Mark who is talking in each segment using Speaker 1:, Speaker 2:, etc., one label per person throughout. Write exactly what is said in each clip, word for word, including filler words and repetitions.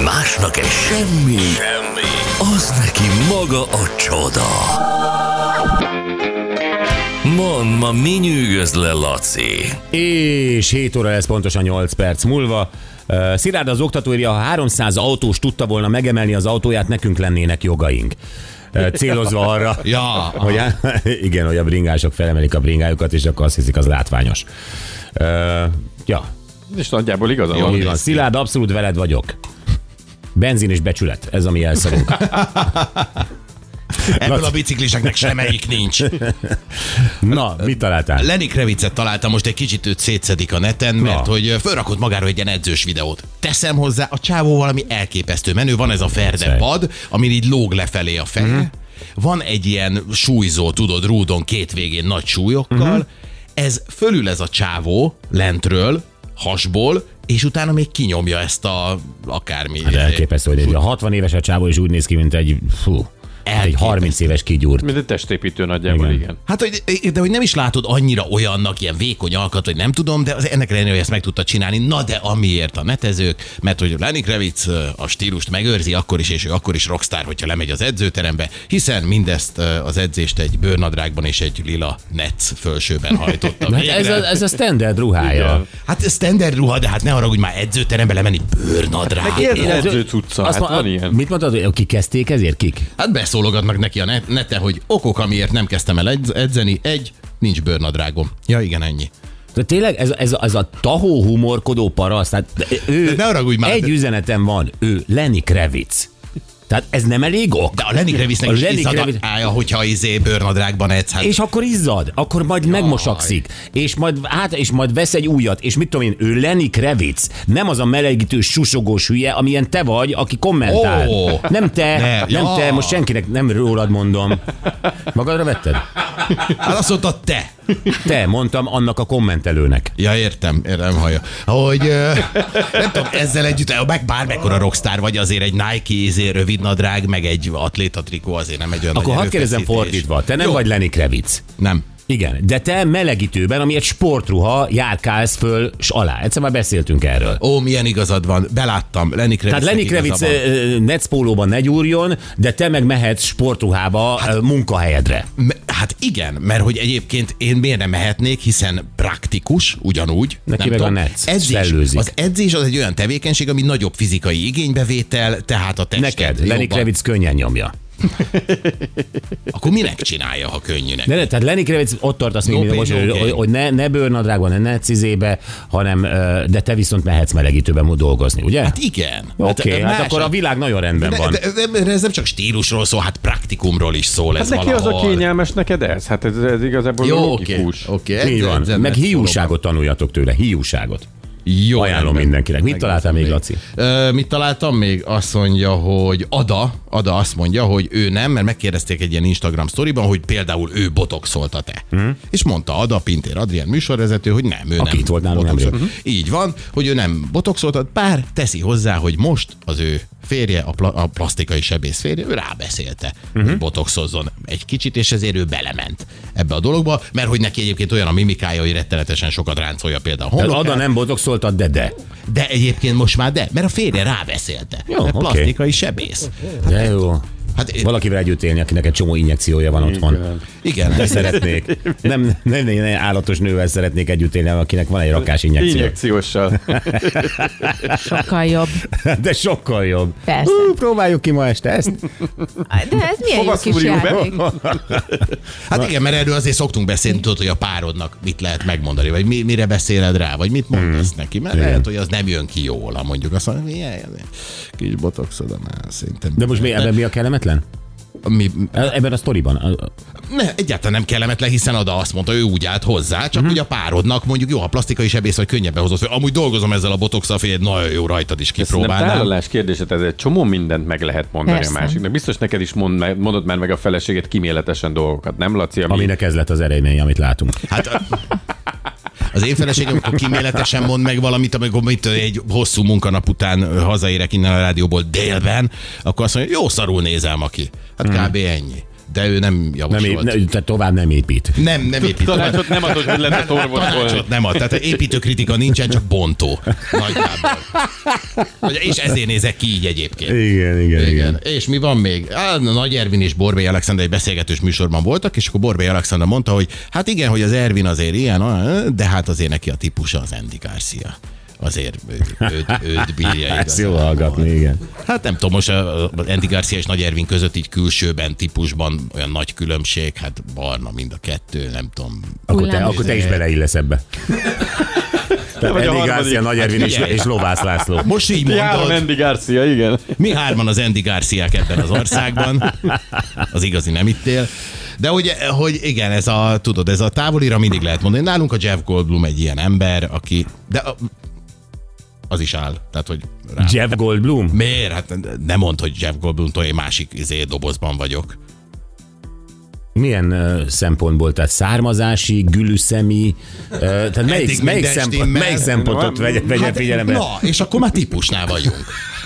Speaker 1: Másnak egy semmi, semmi, az neki maga a csoda. Mondd, ma mi nyűgöz le, Laci?
Speaker 2: És hét óra lesz pontosan nyolc perc múlva. Uh, Szilárd az oktató írja, ha háromszáz autós tudta volna megemelni az autóját, nekünk lennének jogaink. Uh, célozva arra,
Speaker 3: ja,
Speaker 2: hogy, igen, hogy a bringások felemelik a bringájukat, és akkor azt hiszik, az látványos. Uh, ja.
Speaker 4: És nagyjából igazán
Speaker 2: van. van. Szilárd, abszolút veled vagyok. Benzin és becsület, ez a mi elszavunk.
Speaker 3: Ebből a bicikliseknek semmelyik nincs.
Speaker 2: Na, mit találtál?
Speaker 3: Lenny Kravitzet találtam, most egy kicsit őt szétszedik a neten, mert Na. hogy felrakott magáról egy ilyen edzős videót. Teszem hozzá, a csávó valami elképesztő menő, van ez a ferde pad, amin így lóg lefelé a feje. Mm-hmm. Van egy ilyen súlyzó, tudod, rúdon két végén nagy súlyokkal. Mm-hmm. Ez fölül ez a csávó lentről, hasból, és utána még kinyomja ezt a akármi.
Speaker 2: Hát elképesztő, hogy egy a hatvan éves a csávó, és úgy néz ki, mint egy fú. Egy harminc éves kigyúrt.
Speaker 4: Mint egy testépítő nagyjából, igen. igen.
Speaker 3: Hát, hogy, de hogy nem is látod annyira olyannak, ilyen vékony alkat, hogy nem tudom, de az ennek ellenére, hogy ezt meg tudta csinálni. Na de amiért a netezők, mert hogy Lenny Kravitz a stílust megőrzi, akkor is, és ő akkor is rockstar, hogyha lemegy az edzőterembe, hiszen mindezt az edzést egy bőrnadrágban és egy lila netsz fölsőben hajtotta végre.
Speaker 2: ez, a, ez a standard ruhája. Igen.
Speaker 3: Hát standard ruha, de hát ne haragudj már edzőterembe lemenni bőrnadrág.
Speaker 4: Meg ilyen edző cucca, hát van ilyen.
Speaker 2: Mit mondtad, hogy kik kezdték ezért, kik?
Speaker 3: Hát beszólogatnak neki a neten, hogy okok, amiért nem kezdtem el edzeni. Egy, nincs bőrnadrágom. Ja, igen, ennyi.
Speaker 2: De tényleg ez, ez, ez a tahó humorkodó paraszt, tehát ő,
Speaker 3: ne haragudj már,
Speaker 2: egy
Speaker 3: de...
Speaker 2: üzenetem van, ő Lenny Kravitz. Tehát ez nem elég ok?
Speaker 3: De a Lenny Kravitznek is izzad Kravitz... a ája, hogyha izé bőrnadrágban edz. Hát...
Speaker 2: És akkor izzad, akkor majd Jaj. megmosakszik, és majd, hát, és majd vesz egy újat, és mit tudom én, ő Lenny Kravitz, nem az a melegítő, susogós hülye, amilyen te vagy, aki kommentál. Oh. Nem te, ne. nem ja. te, most senkinek nem rólad mondom. Magadra vetted?
Speaker 3: Hát azt mondtad te.
Speaker 2: Te, mondtam annak a kommentelőnek.
Speaker 3: Ja, értem, értem, hallja. Hogy nem tudom, ezzel együtt, meg bármekkora rockstar vagy, azért egy Nike ezért rövid nadrág, meg egy atléta trikó azért nem egy olyan.
Speaker 2: Akkor hadd kérdezem fordítva, te nem Jó. vagy Lenny Kravitz.
Speaker 3: Nem.
Speaker 2: Igen, de te melegítőben, ami egy sportruha, járkálsz föl s alá. Egyszer már beszéltünk erről.
Speaker 3: Ó, milyen igazad van, beláttam. Lenny Kravitz.
Speaker 2: Tehát Lenny Kravitz netszpólóban ne gyúrjon, de te meg mehetsz sportruhába hát, munkahelyedre.
Speaker 3: Hát igen, mert hogy egyébként én miért nem mehetnék, hiszen praktikus, ugyanúgy.
Speaker 2: Neki meg tudom, a netsz,
Speaker 3: edzés, az edzés az egy olyan tevékenység, ami nagyobb fizikai igénybevétel, tehát a tested.
Speaker 2: Neked, Lenny Kravitz könnyen nyomja.
Speaker 3: Akkor minek csinálja, ha könnyűnek?
Speaker 2: De ne, tehát Lenny Kravitz ott tartasz no még, most, okay. hogy, hogy ne, ne bőrnadrágban, ne netszizébe, hanem, de te viszont mehetsz melegítőben dolgozni, ugye?
Speaker 3: Hát igen.
Speaker 2: Oké, okay, hát, hát akkor a világ nagyon rendben
Speaker 3: de,
Speaker 2: van.
Speaker 3: De, de, de ez nem csak stílusról szól, hát praktikumról is szól
Speaker 4: hát
Speaker 3: ez
Speaker 4: neki
Speaker 3: valahol.
Speaker 4: Az a kényelmes neked ez? Hát ez, ez igazából
Speaker 3: jó,
Speaker 4: logikus.
Speaker 3: Oké, okay.
Speaker 2: Így van. Meg hiúságot tanuljatok tőle, hiúságot. Jó, ajánlom rendben. Mindenkinek. Mit találtál még, Laci?
Speaker 3: Uh, mit találtam még? Azt mondja, hogy Ada, Ada azt mondja, hogy ő nem, mert megkérdezték egy ilyen Instagram sztoriban, hogy például ő botoxolta-e. Hmm. És mondta Ada, Pintér Adrián műsorvezető, hogy nem, ő
Speaker 2: Aki
Speaker 3: nem.
Speaker 2: Itt volt nálunk nem uh-huh.
Speaker 3: Így van, hogy ő nem botoxoltat, bár teszi hozzá, hogy most az ő férje, a, pla- a plastikai sebész férje, ő rábeszélte, uh-huh. hogy botoxozzon egy kicsit, és ezért ő belement ebbe a dologba, mert hogy neki egyébként olyan a mimikája, hogy rettenetesen sokat ráncolja például a homlokát.
Speaker 2: Ada nem botoxoltad, de de.
Speaker 3: De egyébként most már de, mert a férje rábeszélte.
Speaker 2: Jó, okay.
Speaker 3: Plastikai sebész.
Speaker 2: De jó. Hát, valakivel együtt élni, akinek egy csomó injekciója van otthon.
Speaker 3: Igen. Igen.
Speaker 2: De szeretnék. Nem, nem, nem állatos nővel szeretnék együtt élni, akinek van egy rakás injekció.
Speaker 4: Injekcióssal.
Speaker 5: Sokkal jobb.
Speaker 2: De sokkal jobb.
Speaker 5: Persze.
Speaker 2: Uh, próbáljuk ki ma este ezt.
Speaker 5: De ez milyen jó kis játék.
Speaker 3: Hát igen, mert erről azért szoktunk beszélni, tudod, hogy a párodnak mit lehet megmondani, vagy mi, mire beszéled rá, vagy mit mondasz hmm. neki, mert igen. lehet, hogy az nem jön ki jól, mondjuk azt mondja, milyen kis botoxod, már szerintem.
Speaker 2: De most mi, ebben mi a kellemetlen?
Speaker 3: Mi,
Speaker 2: ebben a sztoriban?
Speaker 3: Ne, egyáltalán nem kellemetlen, hiszen Ada azt mondta, ő úgy állt hozzá, csak uh-huh. hogy a párodnak mondjuk jó, ha plastikai sebész vagy könnyebben hozott, hogy amúgy dolgozom ezzel a botoxal, figyelj, nagyon jó, rajtad is kipróbálnám. Ez nem
Speaker 4: tálalás kérdéset, ez egy csomó mindent meg lehet mondani
Speaker 5: Persze.
Speaker 4: a másiknak. Biztos neked is mond, mondod már meg a feleséget kíméletesen dolgokat, nem Laci? Ami...
Speaker 2: Aminek ez lett az eredmény, amit látunk.
Speaker 3: Hát az én feleségem, amikor kíméletesen mond meg valamit, amikor mit, egy hosszú munkanap után hazaérek innen a rádióból délben, akkor azt mondja, jó szarul nézel, Maki. Hát kb. ennyi. de ő nem
Speaker 2: Nem,
Speaker 3: javasolt.
Speaker 2: ép, ne, tehát tovább nem épít.
Speaker 3: Nem, nem épít.
Speaker 4: Tanácsot nem adott, hogy lehet orvosolni.
Speaker 3: Tanácsot nem ad. Tehát építőkritika nincsen, csak bontó. Nagyjából. És ezért nézek ki így egyébként.
Speaker 2: Igen, igen, igen.
Speaker 3: Igen. És mi van még? Á, Nagy Ervin és Borbély Alexander egy beszélgetős műsorban voltak, és akkor Borbély Alexander mondta, hogy hát igen, hogy az Ervin azért ilyen, de hát azért neki a típusa az Andy Garcia. Azért őt, őt, őt bírja
Speaker 2: Ezt jó
Speaker 3: igazán.
Speaker 2: hallgatni, igen.
Speaker 3: Hát nem tudom, most a Andy Garcia és Nagy Ervin között így külsőben, típusban olyan nagy különbség, hát barna mind a kettő, nem tudom.
Speaker 2: Akkor te,
Speaker 5: Hullám.
Speaker 2: akkor te is beleillesz ebbe. Tehát
Speaker 4: vagy a
Speaker 2: Andy
Speaker 4: harmadik.
Speaker 2: Garcia, Nagy Ervin és,
Speaker 3: figyelj.
Speaker 2: és Lovász László.
Speaker 3: Most így
Speaker 4: Ti három
Speaker 3: mondod,
Speaker 4: Andy Garcia, igen.
Speaker 3: mi hárman az Andy Garciák ebben az országban, az igazi nem itt él. De hogy, hogy igen, ez a, tudod, ez a távolira mindig lehet mondani. Nálunk a Jeff Goldblum egy ilyen ember, aki, de a, az is áll. Tehát, hogy rá.
Speaker 2: Jeff Goldblum?
Speaker 3: Miért? Hát nem mondd, hogy Jeff Goldblumtól egy másik izé, dobozban vagyok.
Speaker 2: Milyen uh, szempontból? Tehát származási, gülüszemi, uh, tehát melyik,
Speaker 3: Eddig
Speaker 2: melyik,
Speaker 3: minden
Speaker 2: szempont,
Speaker 3: stimmel.
Speaker 2: melyik szempontot vegye, vegye
Speaker 3: Hát,
Speaker 2: figyelembe?
Speaker 3: na, és akkor már típusnál vagyunk.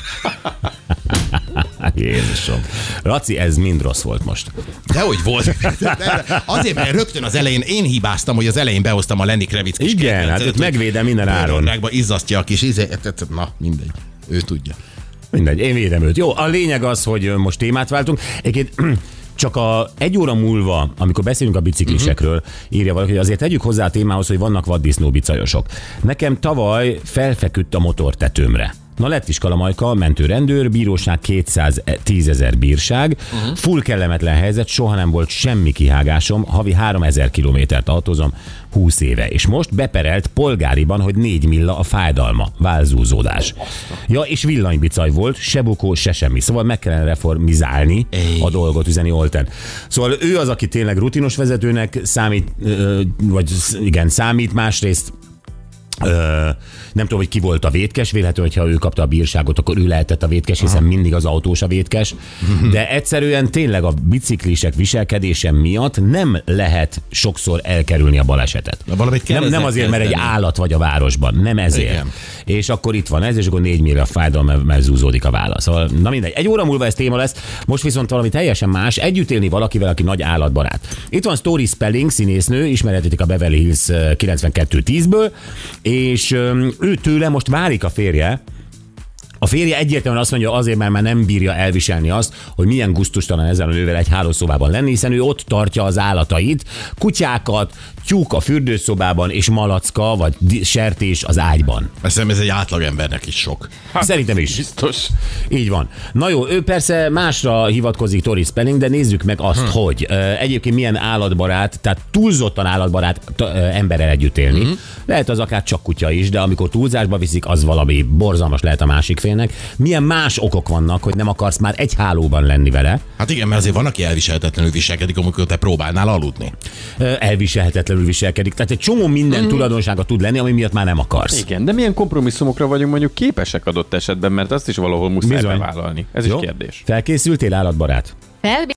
Speaker 2: Jézusom. Laci, ez mind rossz volt most.
Speaker 3: Dehogy volt. De azért, mert rögtön az elején én hibáztam, hogy az elején behoztam a Lenny Kravitz kis
Speaker 2: Igen, hát
Speaker 3: kedvencet,
Speaker 2: őt
Speaker 3: hogy
Speaker 2: megvédem minden áron.
Speaker 3: Rákba izzasztja a kis izé. Na, mindegy. Ő tudja.
Speaker 2: Mindegy, én védem őt. Jó, a lényeg az, hogy most témát váltunk. Egyébként csak a egy óra múlva, amikor beszélünk a biciklisekről, uh-huh. írja valaki, hogy azért tegyük hozzá a témához, hogy vannak vaddisznó bicajosok. Nekem tavaly felfeküdt a motortetőmre. Na lett is kalamajka, mentő rendőr, bíróság kétszáztízezer bírság, uh-huh. full kellemetlen helyzet, soha nem volt semmi kihágásom, havi háromezer kilométert autózom, húsz éve. És most beperelt polgáriban, hogy négy milla a fájdalma, válzúzódás. Ja, és villanybicaj volt, se bukó, se semmi. Szóval meg kellene reformizálni a dolgot, üzeni Olten. Szóval ő az, aki tényleg rutinos vezetőnek számít, vagy igen, számít, másrészt Ö, nem tudom, hogy ki volt a vétkes, vélhető, hogyha ő kapta a bírságot, akkor ő lehetett a vétkes, hiszen Aha. mindig az autós a vétkes, de egyszerűen tényleg a biciklisek viselkedése miatt nem lehet sokszor elkerülni a balesetet. Nem, nem azért, mert egy állat vagy a városban, nem ezért. Igen. És akkor itt van ez, és akkor négy mérre a fájdalom, mert zúzódik a válasz. Szóval, na mindegy, egy óra múlva ez téma lesz, most viszont valami teljesen más, együtt élni valakivel, aki nagy állatbarát. Itt van Story Spelling, színésznő, ismerhetitek a Beverly Hills kilencvenkettő tízből, és ő tőle most válik a férje. A férje egyértelműen azt mondja, azért, mert már nem bírja elviselni azt, hogy milyen gusztustalan ezzel a nővel egy hálószobában lenni, hiszen ő ott tartja az állatait, kutyákat, tyúk a fürdőszobában, és malacka, vagy sertés az ágyban.
Speaker 3: Azt ez egy átlagembernek is sok.
Speaker 2: Ha, Szerintem is.
Speaker 4: Biztos.
Speaker 2: Így van. Na jó, ő persze másra hivatkozik Tori Spelling, de nézzük meg azt, hmm. hogy uh, egyébként milyen állatbarát, tehát túlzottan állatbarát t- uh, emberrel együtt élni. Hmm. Lehet az akár csak kutya is, de amikor túlzásba viszik, az valami borzalmas lehet a másik félnek. Milyen más okok vannak, hogy nem akarsz már egy hálóban lenni vele?
Speaker 3: Hát igen, mert azért van, aki elviselhetetlenül viselkedik, amikor te próbálnál aludni.
Speaker 2: Uh, elviselhetetlenül viselkedik. Tehát egy csomó minden mm. tulajdonsága tud lenni, ami miatt már nem akarsz.
Speaker 4: Igen, de milyen kompromisszumokra vagyunk mondjuk képesek adott esetben, mert azt is valahol muszáj
Speaker 2: Bizony.
Speaker 4: bevállalni. Ez
Speaker 2: Jó?
Speaker 4: is kérdés.
Speaker 2: Felkészültél, állatbarát?
Speaker 5: Fel